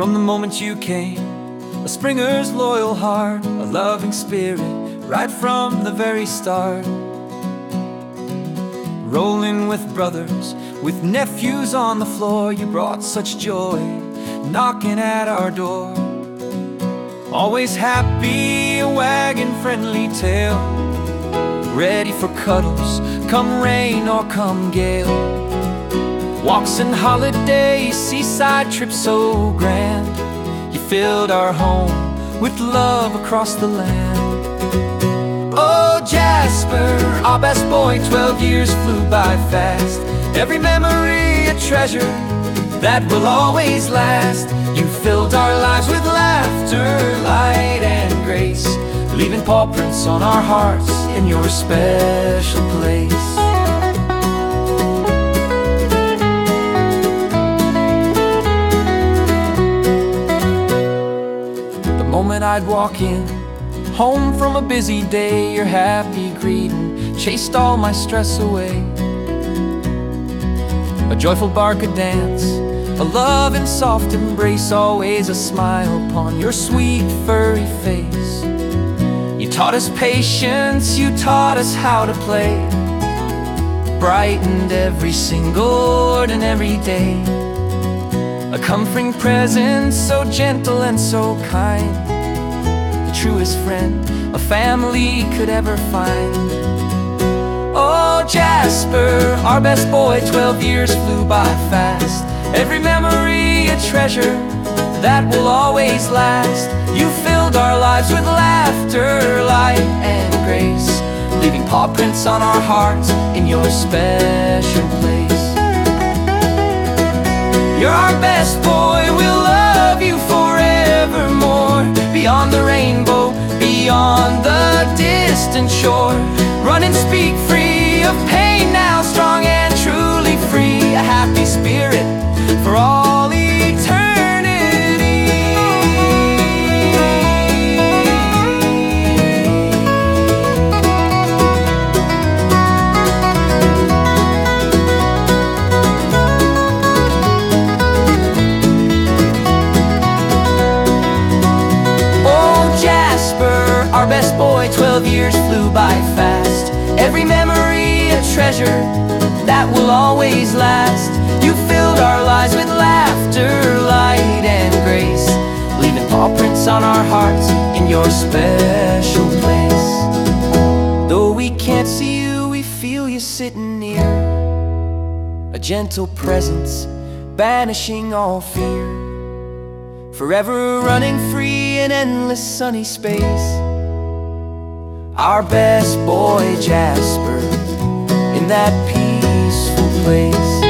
from the moment you came. A Springer's loyal heart, a loving spirit, right from the very start. Rolling with brothers, with nephews on the floor, you brought such joy, knocking at our door. Always happy, a wagging friendly tail, ready for cuddles, come rain or come gale. Walks and holidays, seaside trips so grand, you filled our home with love across the land. Oh Jasper, our best boy, 12 years flew by fast. Every memory a treasure that will always last. You filled our lives with laughter, light and grace, leaving paw prints on our hearts in your special place. The moment I'd walk in, home from a busy day, your happy greeting chased all my stress away. A joyful bark, a dance, a love and soft embrace, always a smile upon your sweet furry face. You taught us patience, you taught us how to play, brightened every single ordinary day. A comforting presence, so gentle and so kind, the truest friend a family could ever find. Oh Jasper, our best boy, 12 years flew by fast. Every memory a treasure that will always last. You filled our lives with laughter, light and grace, leaving paw prints on our hearts in your special place. You're our best boy, we'll love you forevermore. Beyond the rainbow, beyond the distant shore, run and speak free of pain now, strong and truly free. A happy spirit for all eternity. Oh Jasper, our best boy, 12 years flew by fast. Every memory a treasure that will always last. You filled our lives with laughter, light and grace, leaving paw prints on our hearts in your special place. Though we can't see you, we feel you sitting near, a gentle presence banishing all fear, forever running free in endless sunny space. Our best boy Jasper, in that peaceful place.